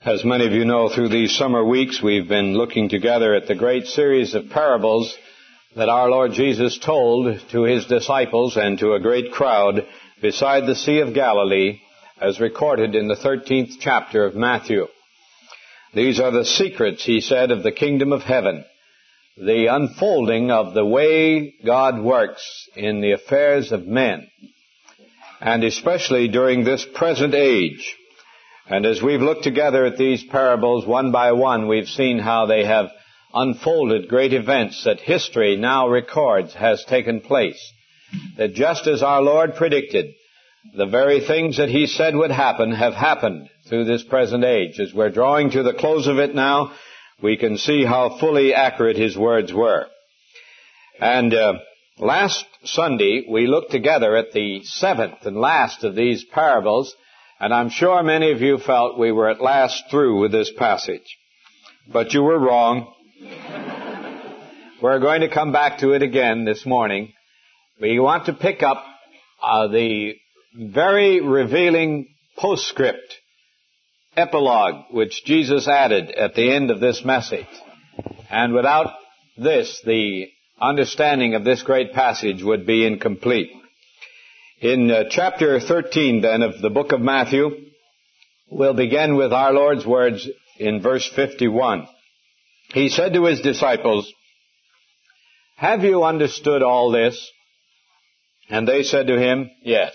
As many of you know, through these summer weeks, we've been looking together at the great series of parables that our Lord Jesus told to His disciples and to a great crowd beside the Sea of Galilee, as recorded in the 13th chapter of Matthew. These are the secrets, He said, of the kingdom of heaven, the unfolding of the way God works in the affairs of men, and especially during this present age. And as we've looked together at these parables one by one, we've seen how they have unfolded great events that history now records has taken place. That just as our Lord predicted, the very things that He said would happen have happened through this present age. As we're drawing to the close of it now, we can see how fully accurate His words were. And last Sunday, we looked together at the seventh and last of these parables, and I'm sure many of you felt we were at last through with this passage. But you were wrong. We're going to come back to it again this morning. We want to pick up the very revealing postscript, epilogue, which Jesus added at the end of this message. And without this, the understanding of this great passage would be incomplete. In chapter 13, then, of the book of Matthew, we'll begin with our Lord's words in verse 51. He said to His disciples, "Have you understood all this?" And they said to Him, "Yes."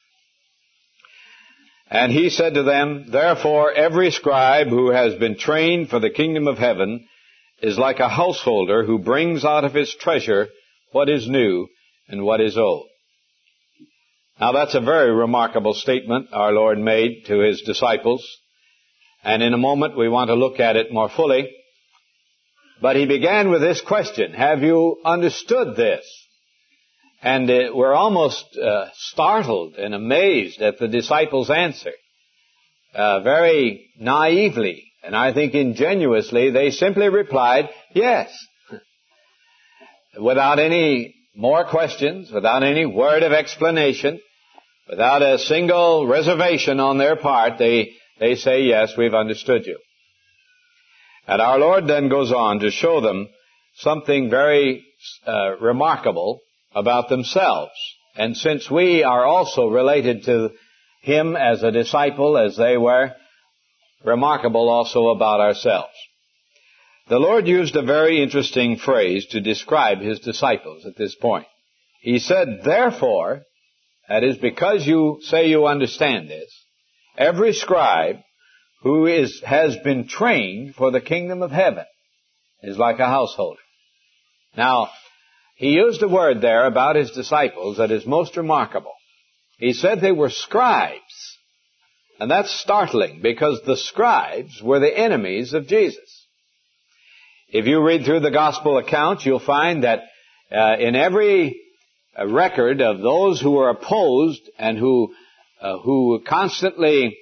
And He said to them, "Therefore every scribe who has been trained for the kingdom of heaven is like a householder who brings out of his treasure what is new and what is old." Now that's a very remarkable statement our Lord made to His disciples, and in a moment we want to look at it more fully. But He began with this question, have you understood this? And we're almost startled and amazed at the disciples' answer. Very naively, and I think ingenuously, they simply replied, yes. Without any more questions, without any word of explanation, without a single reservation on their part, they say, yes, we've understood you. And our Lord then goes on to show them something very remarkable about themselves. And since we are also related to Him as a disciple, as they were, remarkable also about ourselves. The Lord used a very interesting phrase to describe His disciples at this point. He said, therefore, that is because you say you understand this, every scribe who has been trained for the kingdom of heaven is like a householder. Now, He used a word there about His disciples that is most remarkable. He said they were scribes. And that's startling because the scribes were the enemies of Jesus. If you read through the gospel accounts, you'll find that in every record of those who were opposed and who constantly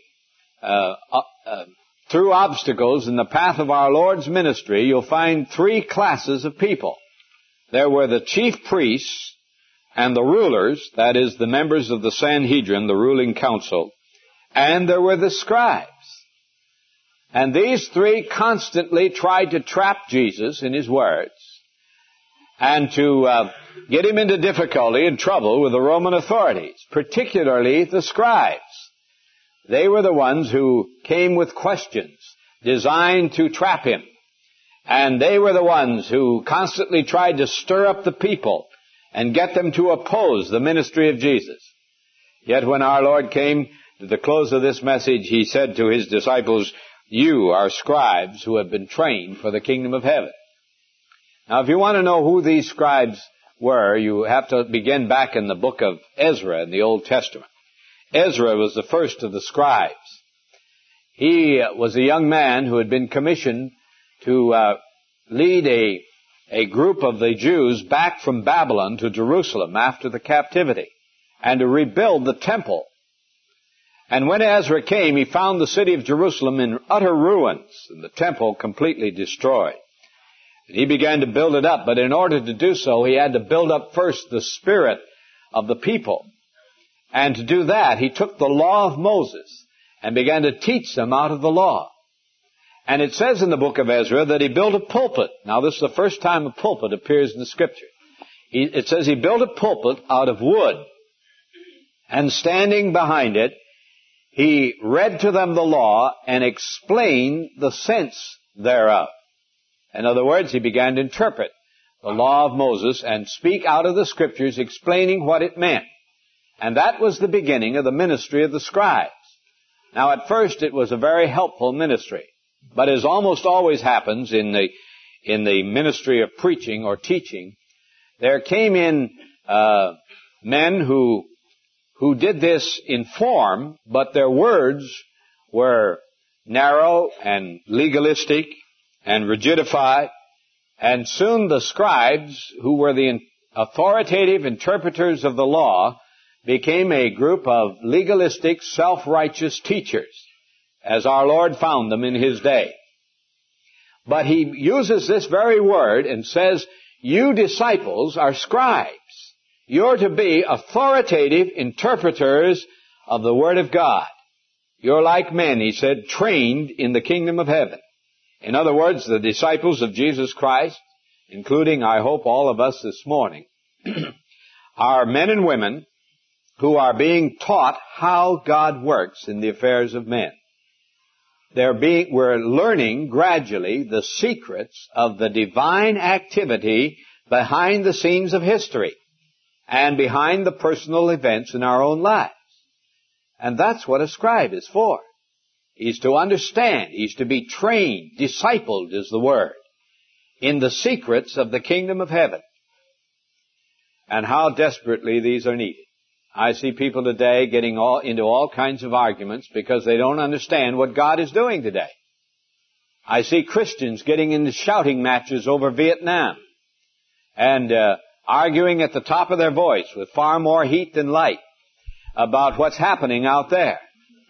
threw obstacles in the path of our Lord's ministry, you'll find three classes of people. There were the chief priests and the rulers, that is, the members of the Sanhedrin, the ruling council, and there were the scribes. And these three constantly tried to trap Jesus in His words and to get Him into difficulty and trouble with the Roman authorities, particularly the scribes. They were the ones who came with questions designed to trap Him. And they were the ones who constantly tried to stir up the people and get them to oppose the ministry of Jesus. Yet when our Lord came to the close of this message, He said to His disciples, you are scribes who have been trained for the kingdom of heaven. Now, if you want to know who these scribes were, you have to begin back in the book of Ezra in the Old Testament. Ezra was the first of the scribes. He was a young man who had been commissioned to lead a group of the Jews back from Babylon to Jerusalem after the captivity and to rebuild the temple. And when Ezra came, he found the city of Jerusalem in utter ruins and the temple completely destroyed. And he began to build it up, but in order to do so, he had to build up first the spirit of the people. And to do that, he took the law of Moses and began to teach them out of the law. And it says in the book of Ezra that he built a pulpit. Now, this is the first time a pulpit appears in the Scripture. It says he built a pulpit out of wood. And standing behind it, he read to them the law and explained the sense thereof. In other words, he began to interpret the law of Moses and speak out of the Scriptures, explaining what it meant. And that was the beginning of the ministry of the scribes. Now, at first, it was a very helpful ministry. But as almost always happens in the ministry of preaching or teaching, there came in men who did this in form, but their words were narrow and legalistic and rigidified. And soon the scribes, who were the authoritative interpreters of the law, became a group of legalistic, self-righteous teachers, as our Lord found them in His day. But He uses this very word and says, you disciples are scribes. You're to be authoritative interpreters of the Word of God. You're like men, He said, trained in the kingdom of heaven. In other words, the disciples of Jesus Christ, including, I hope, all of us this morning, are men and women who are being taught how God works in the affairs of men. We're learning gradually the secrets of the divine activity behind the scenes of history and behind the personal events in our own lives. And that's what a scribe is for. He's to understand. He's to be trained. Discipled is the word. In the secrets of the kingdom of heaven. And how desperately these are needed. I see people today getting into all kinds of arguments because they don't understand what God is doing today. I see Christians getting into shouting matches over Vietnam and arguing at the top of their voice with far more heat than light about what's happening out there.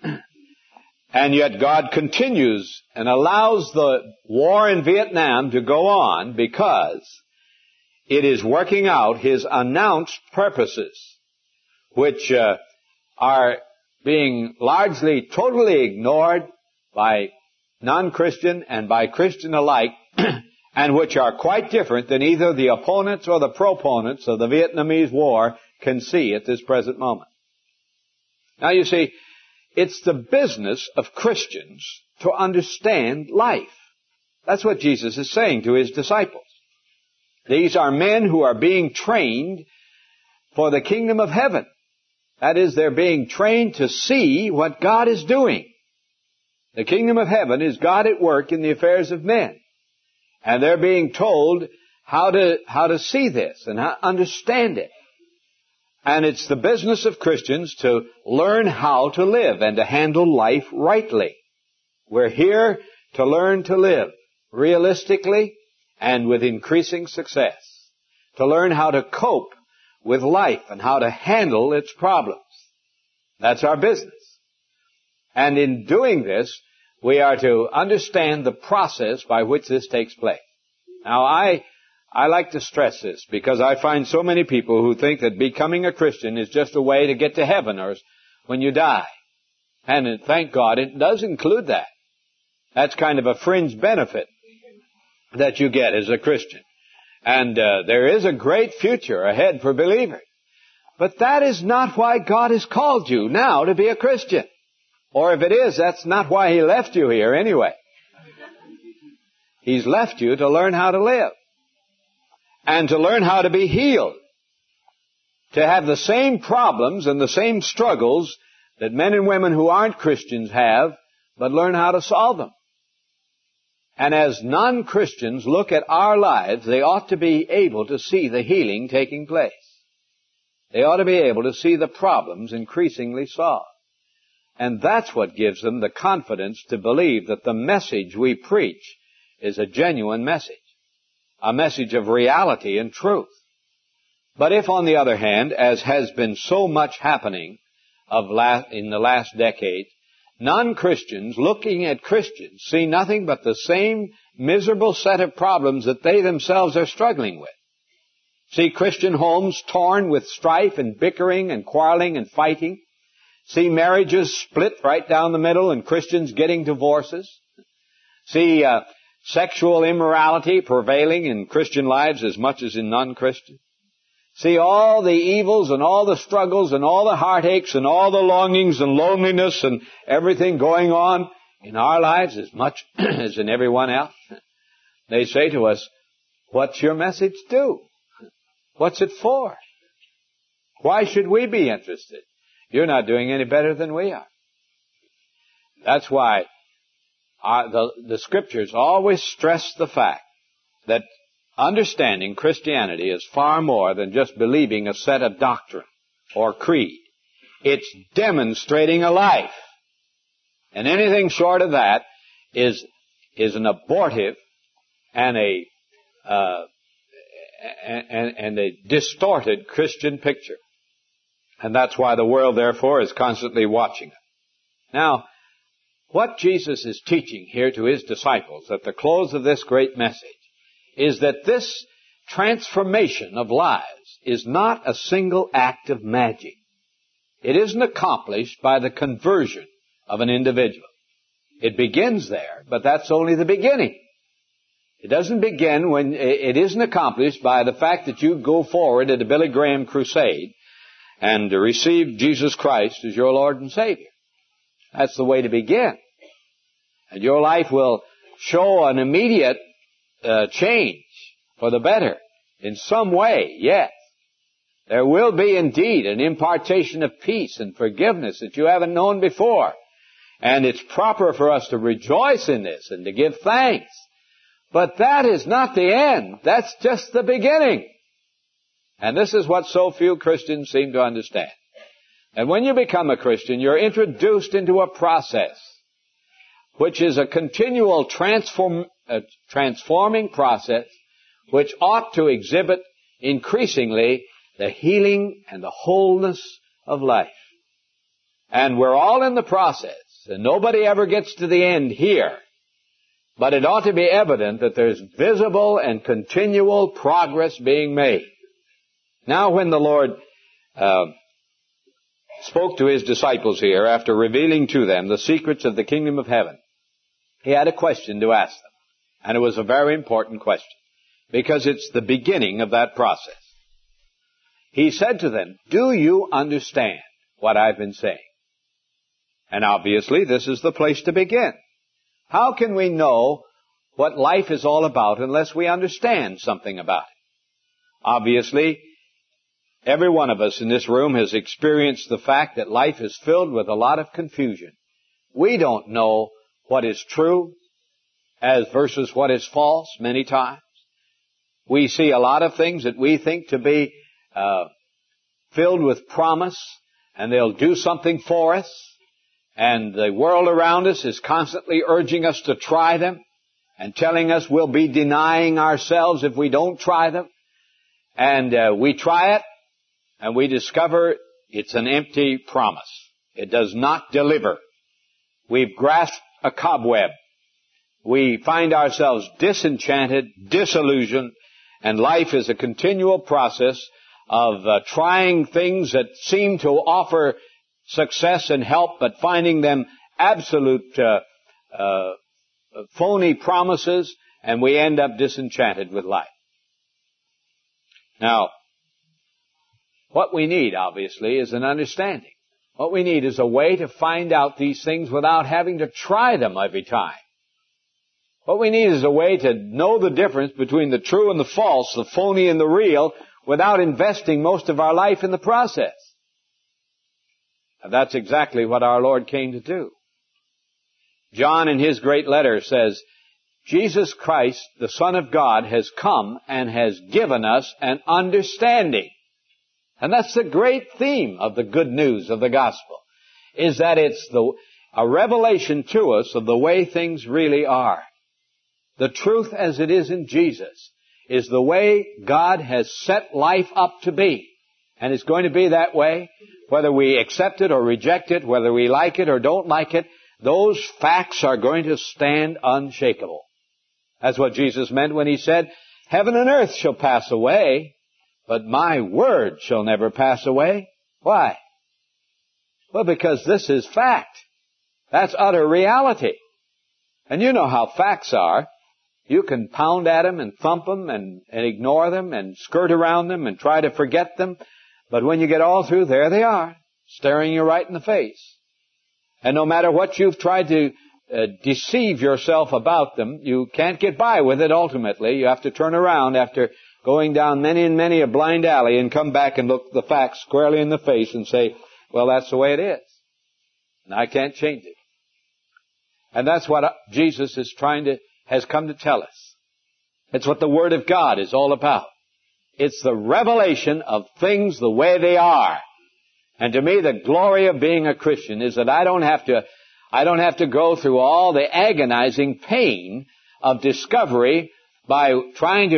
And yet God continues and allows the war in Vietnam to go on because it is working out His announced purposes, which are being largely totally ignored by non-Christian and by Christian alike, and which are quite different than either the opponents or the proponents of the Vietnamese war can see at this present moment. Now you see, it's the business of Christians to understand life. That's what Jesus is saying to His disciples. These are men who are being trained for the kingdom of heaven. That is, they're being trained to see what God is doing. The kingdom of heaven is God at work in the affairs of men. And they're being told how to see this and how to understand it. And it's the business of Christians to learn how to live and to handle life rightly. We're here to learn to live realistically and with increasing success. To learn how to cope with life and how to handle its problems. That's our business. And in doing this, we are to understand the process by which this takes place. Now, I like to stress this because I find so many people who think that becoming a Christian is just a way to get to heaven or when you die. And thank God it does include that. That's kind of a fringe benefit that you get as a Christian. And there is a great future ahead for believers. But that is not why God has called you now to be a Christian. Or if it is, that's not why He left you here anyway. He's left you to learn how to live. And to learn how to be healed. To have the same problems and the same struggles that men and women who aren't Christians have, but learn how to solve them. And as non-Christians look at our lives, they ought to be able to see the healing taking place. They ought to be able to see the problems increasingly solved. And that's what gives them the confidence to believe that the message we preach is a genuine message. A message of reality and truth. But if, on the other hand, as has been so much happening in the last decade, non-Christians looking at Christians see nothing but the same miserable set of problems that they themselves are struggling with. See Christian homes torn with strife and bickering and quarreling and fighting. See marriages split right down the middle and Christians getting divorces. See sexual immorality prevailing in Christian lives as much as in non-Christian. See all the evils and all the struggles and all the heartaches and all the longings and loneliness and everything going on in our lives as much as in everyone else. They say to us, what's your message do? What's it for? Why should we be interested? You're not doing any better than we are. That's why the Scriptures always stress the fact that understanding Christianity is far more than just believing a set of doctrine or creed. It's demonstrating a life. And anything short of that is an abortive and a distorted Christian picture. And that's why the world, therefore, is constantly watching it. Now, what Jesus is teaching here to His disciples at the close of this great message is that this transformation of lives is not a single act of magic. It isn't accomplished by the conversion of an individual. It begins there, but that's only the beginning. It doesn't begin when it isn't accomplished by the fact that you go forward at a Billy Graham crusade and receive Jesus Christ as your Lord and Savior. That's the way to begin. And your life will show an immediate change for the better in some way, yes. There will be indeed an impartation of peace and forgiveness that you haven't known before. And it's proper for us to rejoice in this and to give thanks. But that is not the end. That's just the beginning. And this is what so few Christians seem to understand. And when you become a Christian, you're introduced into a process which is a continual transforming process which ought to exhibit increasingly the healing and the wholeness of life. And we're all in the process, and nobody ever gets to the end here. But it ought to be evident that there's visible and continual progress being made. Now when the Lord spoke to His disciples here after revealing to them the secrets of the kingdom of heaven, He had a question to ask them. And it was a very important question, because it's the beginning of that process. He said to them, do you understand what I've been saying? And obviously this is the place to begin. How can we know what life is all about unless we understand something about it? Obviously, every one of us in this room has experienced the fact that life is filled with a lot of confusion. We don't know what is true as versus what is false many times. We see a lot of things that we think to be filled with promise, and they'll do something for us. And the world around us is constantly urging us to try them and telling us we'll be denying ourselves if we don't try them. And we try it, and we discover it's an empty promise. It does not deliver. We've grasped a cobweb. We find ourselves disenchanted, disillusioned, and life is a continual process of trying things that seem to offer success and help, but finding them absolute phony promises, and we end up disenchanted with life. Now, what we need, obviously, is an understanding. What we need is a way to find out these things without having to try them every time. What we need is a way to know the difference between the true and the false, the phony and the real, without investing most of our life in the process. And that's exactly what our Lord came to do. John, in his great letter, says, Jesus Christ, the Son of God, has come and has given us an understanding. And that's the great theme of the good news of the gospel, is that it's a revelation to us of the way things really are. The truth as it is in Jesus is the way God has set life up to be. And it's going to be that way, whether we accept it or reject it, whether we like it or don't like it. Those facts are going to stand unshakable. That's what Jesus meant when He said, heaven and earth shall pass away, but my word shall never pass away. Why? Well, because this is fact. That's utter reality. And you know how facts are. You can pound at them and thump them and ignore them and skirt around them and try to forget them. But when you get all through, there they are, staring you right in the face. And no matter what you've tried to deceive yourself about them, you can't get by with it ultimately. You have to turn around after going down many and many a blind alley and come back and look the facts squarely in the face and say, well, that's the way it is. And I can't change it. And that's what Jesus has come to tell us. It's what the Word of God is all about. It's the revelation of things the way they are. And to me, the glory of being a Christian is that I don't have to go through all the agonizing pain of discovery by trying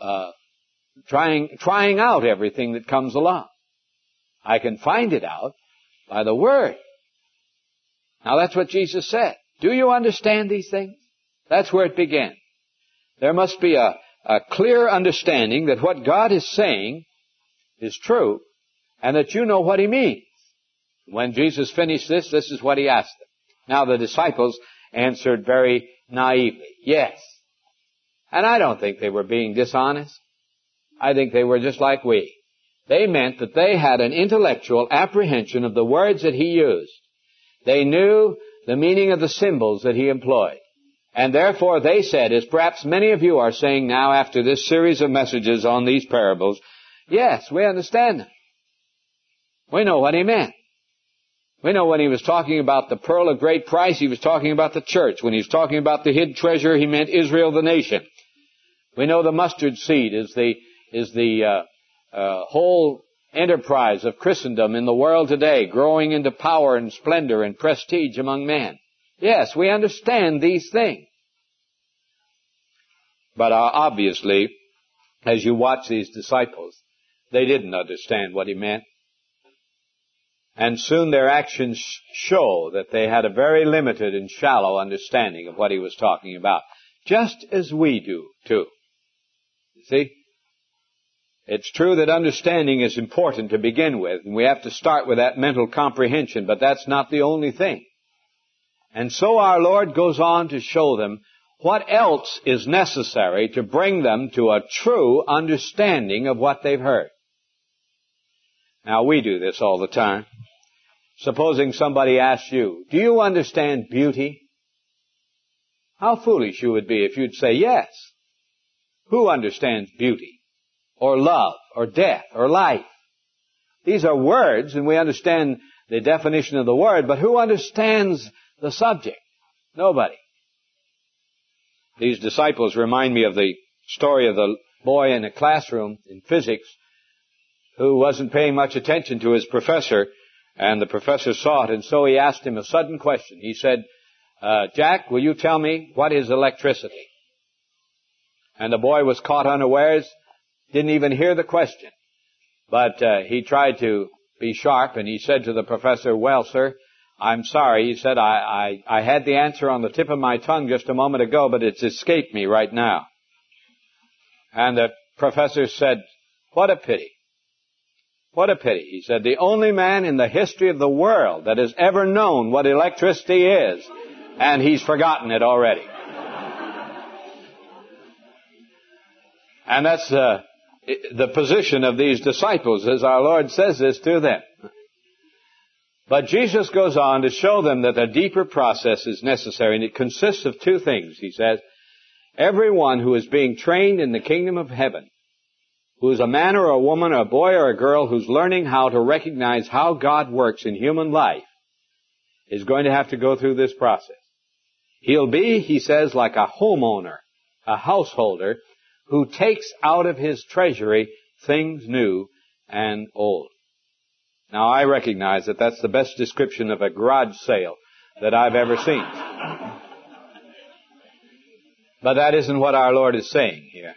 out everything that comes along. I can find it out by the Word. Now that's what Jesus said. Do you understand these things? That's where it began. There must be a clear understanding that what God is saying is true, and that you know what He means. When Jesus finished this is what He asked them. Now the disciples answered very naively, yes. And I don't think they were being dishonest. I think they were just like we. They meant that they had an intellectual apprehension of the words that He used. They knew the meaning of the symbols that He employed. And therefore they said, as perhaps many of you are saying now after this series of messages on these parables, yes, we understand them. We know what He meant. We know when He was talking about the pearl of great price, He was talking about the church. When He was talking about the hid treasure, He meant Israel, the nation. We know the mustard seed is the whole enterprise of Christendom in the world today, growing into power and splendor and prestige among men. Yes, we understand these things. But obviously, as you watch these disciples, they didn't understand what He meant. And soon their actions show that they had a very limited and shallow understanding of what He was talking about. Just as we do, too. You see? It's true that understanding is important to begin with, and we have to start with that mental comprehension, but that's not the only thing. And so our Lord goes on to show them what else is necessary to bring them to a true understanding of what they've heard. Now, we do this all the time. Supposing somebody asks you, do you understand beauty? How foolish you would be if you'd say yes. Who understands beauty? Or love? Or death? Or life? These are words, and we understand the definition of the word, but who understands the subject? Nobody. These disciples remind me of the story of the boy in a classroom in physics who wasn't paying much attention to his professor, and the professor saw it, and so he asked him a sudden question. He said, Jack, will you tell me what is electricity? And the boy was caught unawares, didn't even hear the question. But he tried to be sharp, and he said to the professor, well, sir, I'm sorry. He said, I had the answer on the tip of my tongue just a moment ago, but it's escaped me right now. And the professor said, what a pity. What a pity. He said, the only man in the history of the world that has ever known what electricity is, and he's forgotten it already. And that's the position of these disciples as our Lord says this to them. But Jesus goes on to show them that a deeper process is necessary, and it consists of two things. He says, everyone who is being trained in the kingdom of heaven, who is a man or a woman or a boy or a girl who's learning how to recognize how God works in human life, is going to have to go through this process. He'll be, he says, like a homeowner, a householder, who takes out of his treasury things new and old. Now, I recognize that that's the best description of a garage sale that I've ever seen. But that isn't what our Lord is saying here.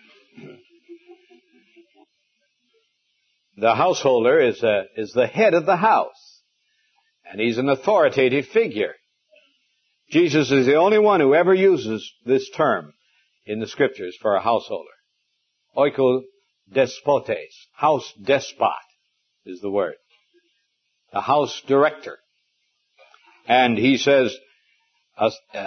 The householder is the head of the house, and he's an authoritative figure. Jesus is the only one who ever uses this term in the Scriptures for a householder. Oikodespotes, house despot is the word. The house director. And he says,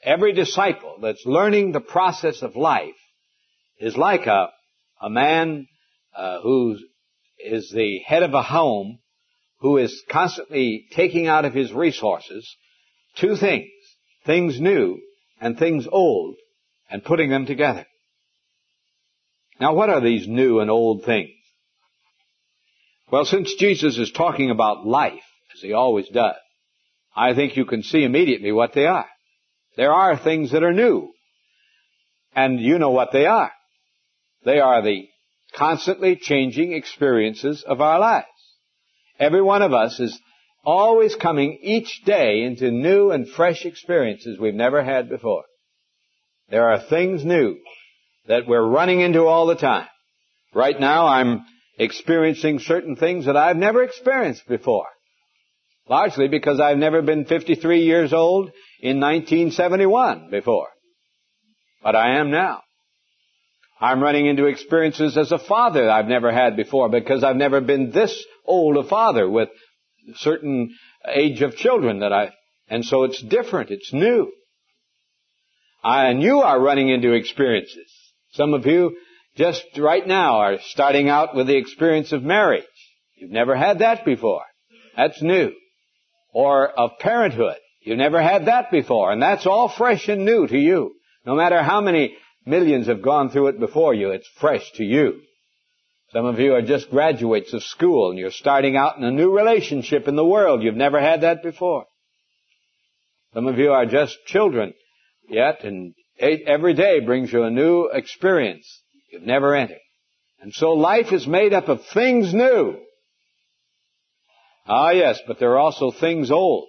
Every disciple that's learning the process of life is like a man who is the head of a home, who is constantly taking out of his resources two things, things new and things old, and putting them together. Now, what are these new and old things? Well, since Jesus is talking about life, as he always does, I think you can see immediately what they are. There are things that are new, and you know what they are. They are the constantly changing experiences of our lives. Every one of us is always coming each day into new and fresh experiences we've never had before. There are things new that we're running into all the time. Right now I'm experiencing certain things that I've never experienced before. Largely because I've never been 53 years old in 1971 before. But I am now. I'm running into experiences as a father I've never had before because I've never been this old a father with a certain age of children and so it's different, it's new. And you are running into experiences. Some of you just right now are starting out with the experience of marriage. You've never had that before. That's new. Or of parenthood. You've never had that before, and that's all fresh and new to you. No matter how many millions have gone through it before you, it's fresh to you. Some of you are just graduates of school, and you're starting out in a new relationship in the world. You've never had that before. Some of you are just children yet, and every day brings you a new experience you've never entered. And so life is made up of things new. Ah, yes, but there are also things old.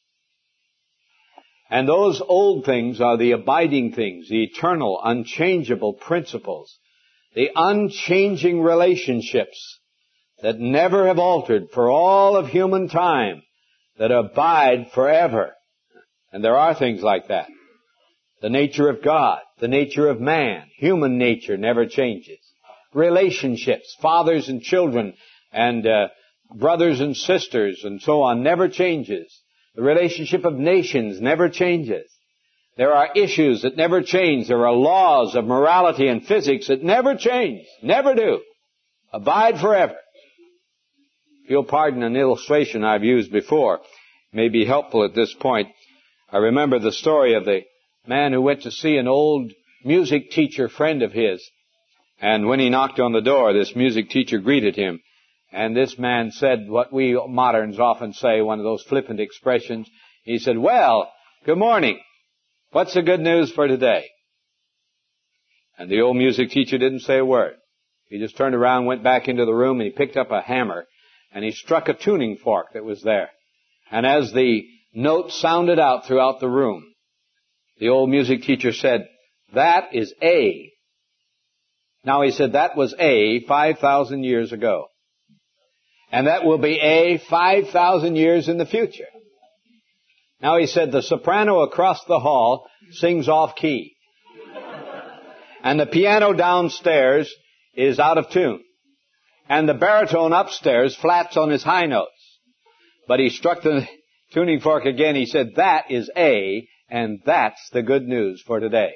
And those old things are the abiding things, the eternal, unchangeable principles, the unchanging relationships that never have altered for all of human time, that abide forever. And there are things like that. The nature of God, the nature of man, human nature never changes. Relationships, fathers and children, and brothers and sisters, and so on, never changes. The relationship of nations never changes. There are issues that never change. There are laws of morality and physics that never change. Never do. Abide forever. If you'll pardon an illustration I've used before, it may be helpful at this point. I remember the story of the man who went to see an old music teacher friend of his. And when he knocked on the door, this music teacher greeted him. And this man said what we moderns often say, one of those flippant expressions. He said, "Well, good morning. What's the good news for today?" And the old music teacher didn't say a word. He just turned around, went back into the room, and he picked up a hammer, and he struck a tuning fork that was there. And as the note sounded out throughout the room, the old music teacher said, "That is A." Now he said, that was A 5,000 years ago. And that will be A 5,000 years in the future. Now he said, the soprano across the hall sings off key. And the piano downstairs is out of tune. And the baritone upstairs flats on his high notes. But he struck the tuning fork again. He said, that is A, and that's the good news for today.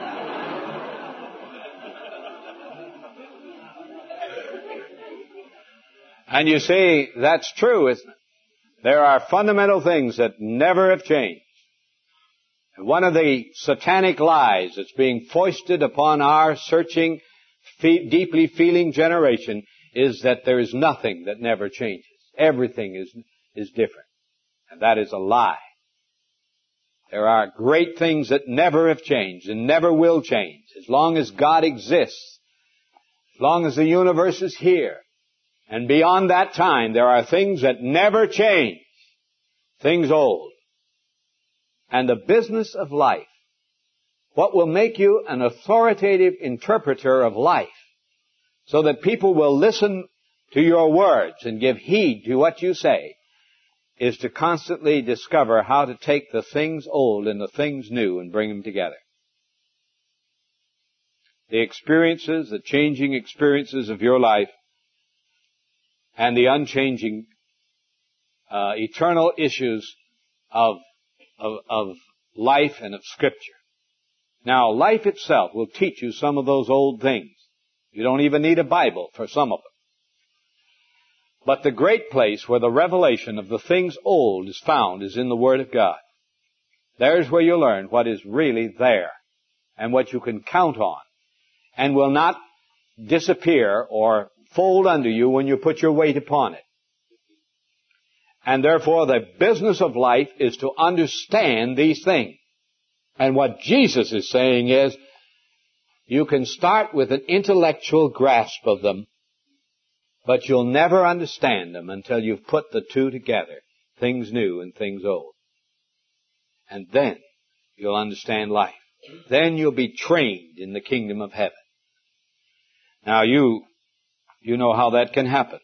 And you see, that's true, isn't it? There are fundamental things that never have changed. And one of the satanic lies that's being foisted upon our searching, deeply feeling generation is that there is nothing that never changes. Everything is different. And that is a lie. There are great things that never have changed and never will change. As long as God exists, as long as the universe is here, and beyond that time, there are things that never change. Things old. And the business of life, what will make you an authoritative interpreter of life, so that people will listen to your words and give heed to what you say, is to constantly discover how to take the things old and the things new and bring them together. The experiences, the changing experiences of your life, and the unchanging, eternal issues of life and of Scripture. Now, life itself will teach you some of those old things. You don't even need a Bible for some of them. But the great place where the revelation of the things old is found is in the Word of God. There's where you learn what is really there and what you can count on and will not disappear or fold under you when you put your weight upon it. And therefore the business of life is to understand these things. And what Jesus is saying is, you can start with an intellectual grasp of them, but you'll never understand them until you've put the two together, things new and things old. And then you'll understand life. Then you'll be trained in the kingdom of heaven. Now you know how that can happen.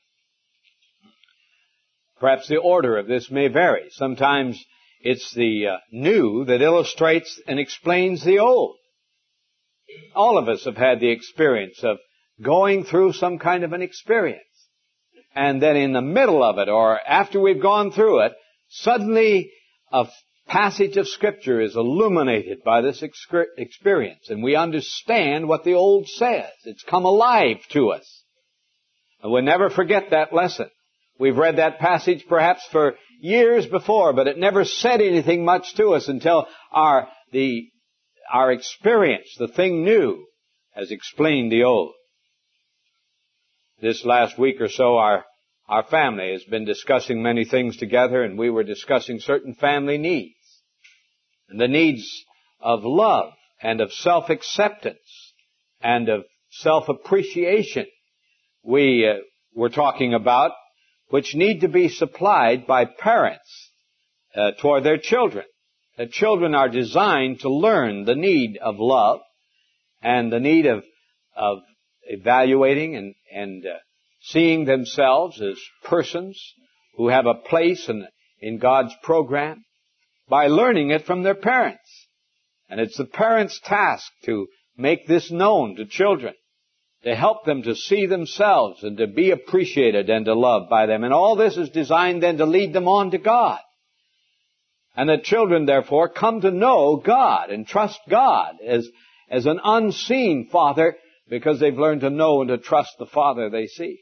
Perhaps the order of this may vary. Sometimes it's the new that illustrates and explains the old. All of us have had the experience of going through some kind of an experience. And then in the middle of it, or after we've gone through it, suddenly a passage of Scripture is illuminated by this experience. And we understand what the old says. It's come alive to us. And we'll never forget that lesson. We've read that passage perhaps for years before, but it never said anything much to us until our experience, the thing new, has explained the old. This last week or so, our family has been discussing many things together, and we were discussing certain family needs. And the needs of love and of self-acceptance and of self-appreciation we were talking about, which need to be supplied by parents toward their children. The children are designed to learn the need of love and the need of evaluating and seeing themselves as persons who have a place in God's program by learning it from their parents. And it's the parents' task to make this known to children, to help them to see themselves and to be appreciated and to love by them. And all this is designed then to lead them on to God. And the children, therefore, come to know God and trust God as an unseen Father, because they've learned to know and to trust the Father they see.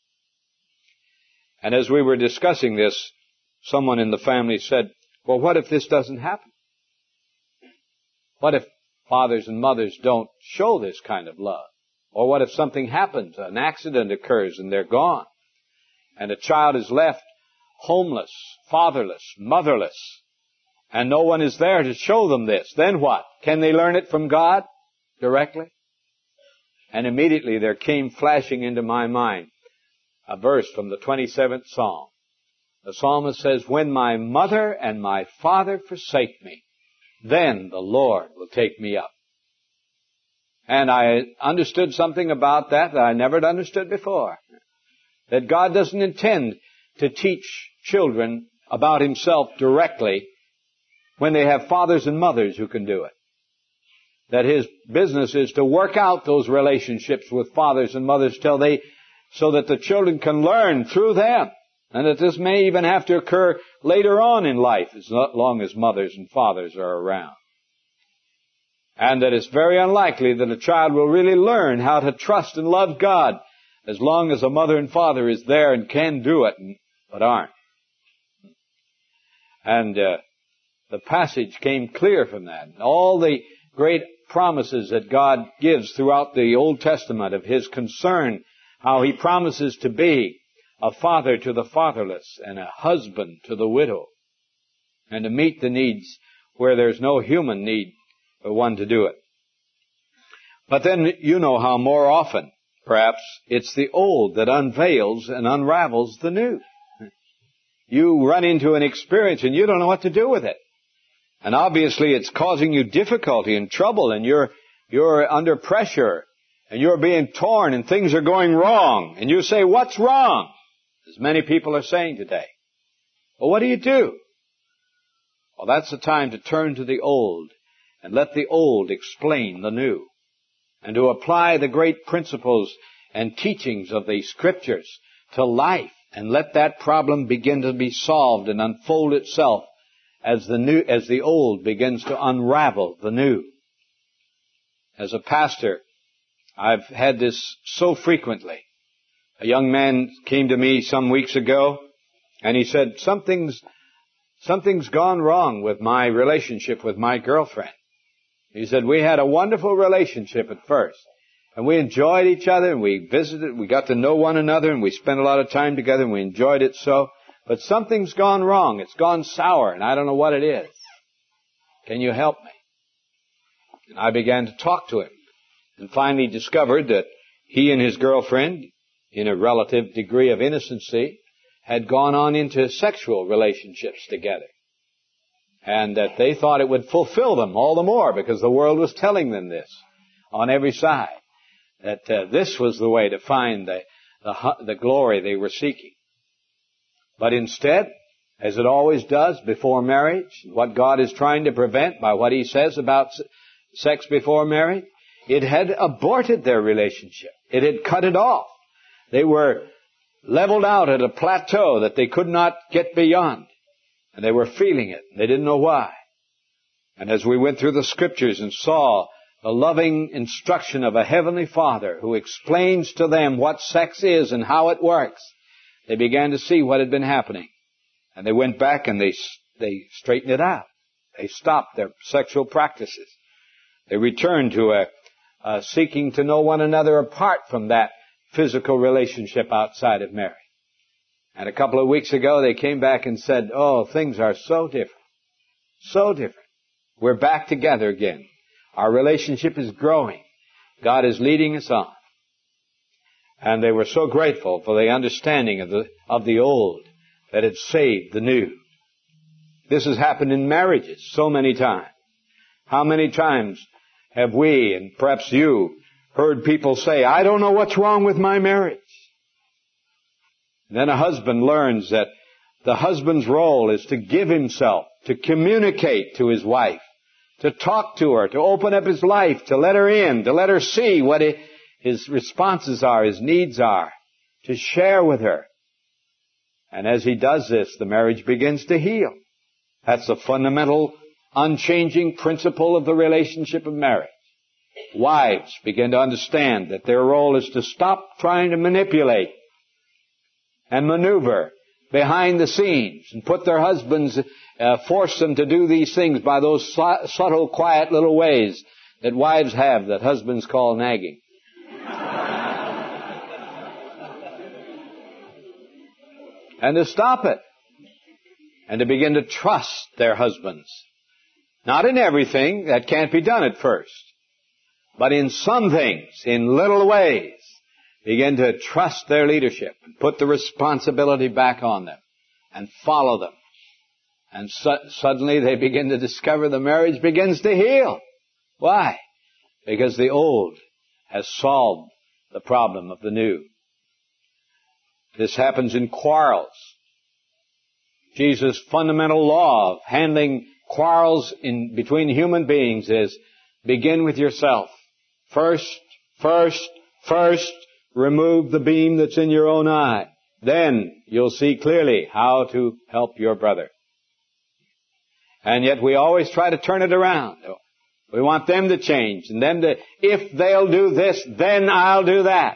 And as we were discussing this, someone in the family said, well, what if this doesn't happen? What if fathers and mothers don't show this kind of love? Or what if something happens, an accident occurs and they're gone, and a child is left homeless, fatherless, motherless, and no one is there to show them this? Then what? Can they learn it from God directly? And immediately there came flashing into my mind a verse from the 27th Psalm. The psalmist says, when my mother and my father forsake me, then the Lord will take me up. And I understood something about that I never had understood before. That God doesn't intend to teach children about Himself directly when they have fathers and mothers who can do it. That His business is to work out those relationships with fathers and mothers so that the children can learn through them. And that this may even have to occur later on in life, as long as mothers and fathers are around. And that it's very unlikely that a child will really learn how to trust and love God as long as a mother and father is there and can do it, but aren't. And the passage came clear from that. All the great promises that God gives throughout the Old Testament of His concern, how He promises to be a father to the fatherless and a husband to the widow, and to meet the needs where there's no human need for one to do it. But then you know how more often, perhaps, it's the old that unveils and unravels the new. You run into an experience and you don't know what to do with it. And obviously it's causing you difficulty and trouble, and you're under pressure, and you're being torn, and things are going wrong. And you say, what's wrong? As many people are saying today. Well, what do you do? Well, that's the time to turn to the old and let the old explain the new, and to apply the great principles and teachings of the Scriptures to life, and let that problem begin to be solved and unfold itself as the old begins to unravel the new. As a pastor, I've had this so frequently. A young man came to me some weeks ago, and he said, something's gone wrong with my relationship with my girlfriend. He said, we had a wonderful relationship at first, and we enjoyed each other, and we visited, we got to know one another, and we spent a lot of time together, and we enjoyed it so. But something's gone wrong. It's gone sour, and I don't know what it is. Can you help me? And I began to talk to him, and finally discovered that he and his girlfriend, in a relative degree of innocency, had gone on into sexual relationships together. And that they thought it would fulfill them all the more because the world was telling them this on every side. That this was the way to find the glory they were seeking. But instead, as it always does before marriage, what God is trying to prevent by what He says about sex before marriage, it had aborted their relationship. It had cut it off. They were leveled out at a plateau that they could not get beyond. And they were feeling it. They didn't know why. And as we went through the Scriptures and saw the loving instruction of a Heavenly Father who explains to them what sex is and how it works, they began to see what had been happening. And they went back and they straightened it out. They stopped their sexual practices. They returned to a seeking to know one another apart from that physical relationship outside of marriage. And a couple of weeks ago they came back and said, oh, things are so different. So different. We're back together again. Our relationship is growing. God is leading us on. And they were so grateful for the understanding of the old that had saved the new. This has happened in marriages so many times. How many times have we, and perhaps you, heard people say, I don't know what's wrong with my marriage. And then a husband learns that the husband's role is to give himself, to communicate to his wife, to talk to her, to open up his life, to let her in, to let her see what his responses are, his needs are, to share with her. And as he does this, the marriage begins to heal. That's the fundamental, unchanging principle of the relationship of marriage. Wives begin to understand that their role is to stop trying to manipulate and maneuver behind the scenes and put their husbands, force them to do these things by those subtle, quiet little ways that wives have that husbands call nagging. And to stop it. And to begin to trust their husbands. Not in everything. That can't be done at first. But in some things, in little ways, begin to trust their leadership and put the responsibility back on them and follow them. And suddenly they begin to discover the marriage begins to heal. Why? Because the old has solved the problem of the new. This happens in quarrels. Jesus' fundamental law of handling quarrels between human beings is begin with yourself. First, remove the beam that's in your own eye. Then you'll see clearly how to help your brother. And yet we always try to turn it around. We want them to change and them to, if they'll do this, then I'll do that.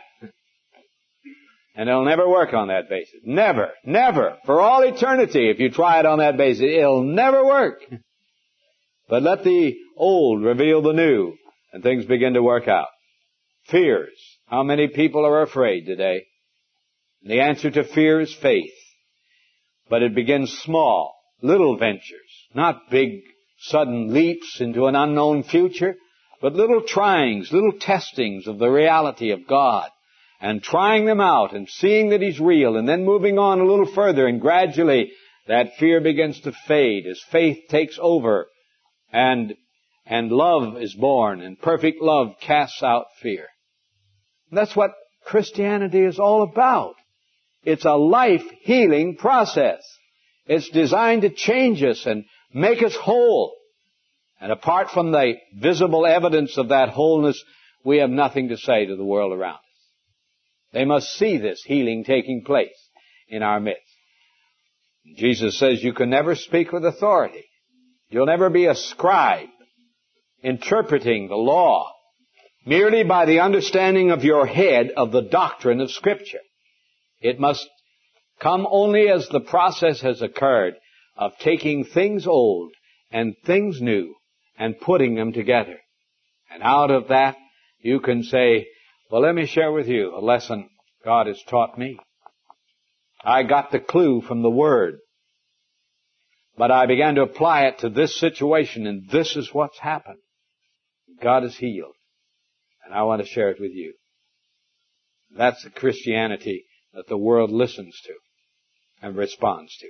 And it'll never work on that basis. Never. For all eternity, if you try it on that basis, it'll never work. But let the old reveal the new, and things begin to work out. Fears. How many people are afraid today? And the answer to fear is faith. But it begins small, little ventures, not big, sudden leaps into an unknown future, but little tryings, little testings of the reality of God. And trying them out and seeing that He's real and then moving on a little further, and gradually that fear begins to fade as faith takes over and love is born, and perfect love casts out fear. And that's what Christianity is all about. It's a life-healing process. It's designed to change us and make us whole. And apart from the visible evidence of that wholeness, we have nothing to say to the world around us. They must see this healing taking place in our midst. Jesus says you can never speak with authority You'll never be a scribe interpreting the law merely by the understanding of your head of the doctrine of Scripture. It must come only as the process has occurred of taking things old and things new and putting them together. And out of that, you can say, well, let me share with you a lesson God has taught me. I got the clue from the Word, but I began to apply it to this situation, and this is what's happened. God has healed, and I want to share it with you. That's the Christianity that the world listens to and responds to.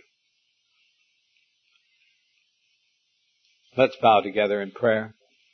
Let's bow together in prayer.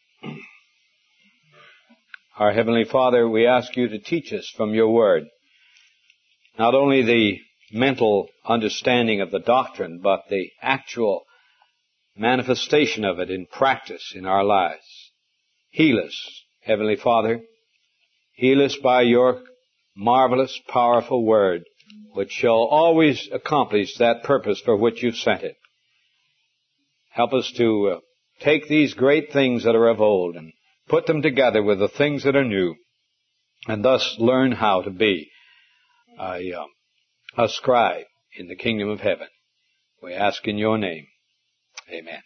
Our Heavenly Father, we ask you to teach us from your Word not only the mental understanding of the doctrine, but the actual manifestation of it in practice in our lives. Heal us, Heavenly Father. Heal us by your marvelous, powerful Word, which shall always accomplish that purpose for which you've sent it. Help us to take these great things that are of old and put them together with the things that are new, and thus learn how to be a scribe in the kingdom of heaven. We ask in your name. Amen.